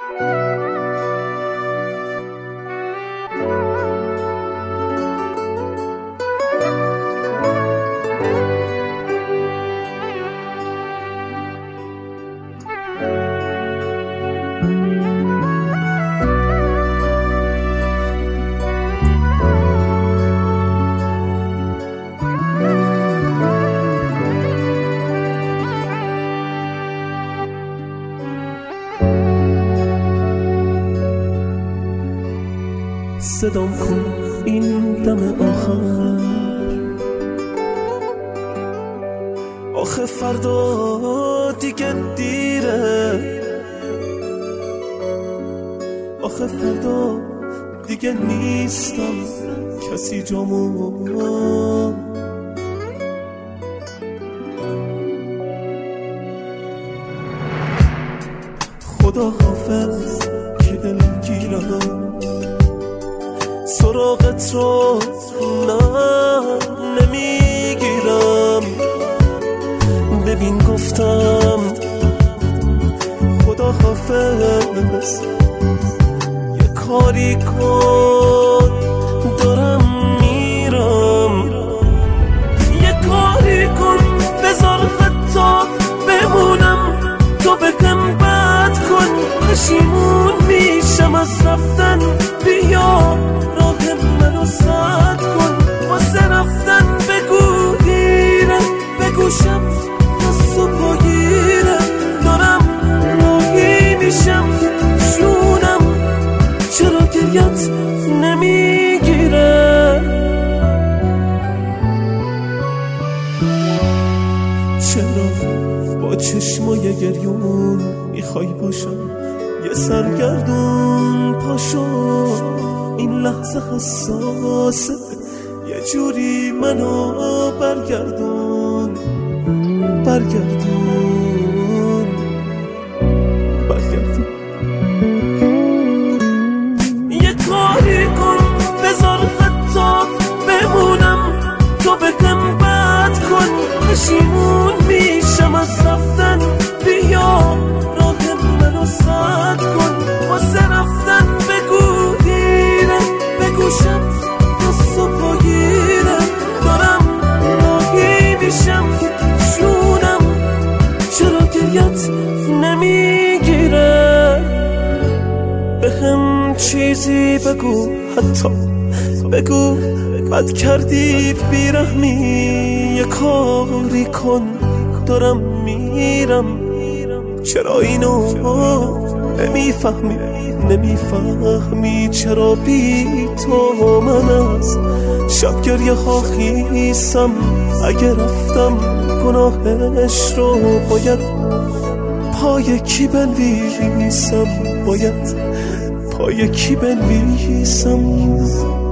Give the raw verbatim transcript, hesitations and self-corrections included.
صدام کن این دم آخر، آخه فردا دیگه دیره، آخه فردا دیگه نیستم کسی جامو. خدا حافظ که دلگیرم سراغت رو نه نمیگیرم. ببین گفتم خدا حافظ، یه کاری کن دارم میرم، یه کاری کن بذار حتی بمونم، تو بکن بد کن پشیمون میشم از رفتن. بیا راه منو سد کن واسه رفتن، بگو دیره بگوشم دست و پاگیره، دارم راهی میشم جونم، چرا گریت نمیگیره؟ چرا با چشمای گریون میخوای باشم یه سرگردون؟ پاشو این لحظه حساسه، یه جوری منو برگردون برگردون برگردون. یه کاری کن بذار حتی بمونم، تو بکن بد کن پشیمون میشم از رفتن. بیا راه منو سد کن واسه رفتن، بگو دیره بگوشم دست و پاگیره، دارم راهی میشم جونم، چرا گریت نمیگیره؟ بهم چیزی بگو، حتی بگو بد کردی بیرحمی، یه کاری کن دارم میرم. چرا اینو نمیفهمی نمیفهمی چرا بی تو من از شب گریه ها خیسم؟ اگه رفتم گناهش رو باید پای کی بنویسم؟ باید پای کی بنویسم؟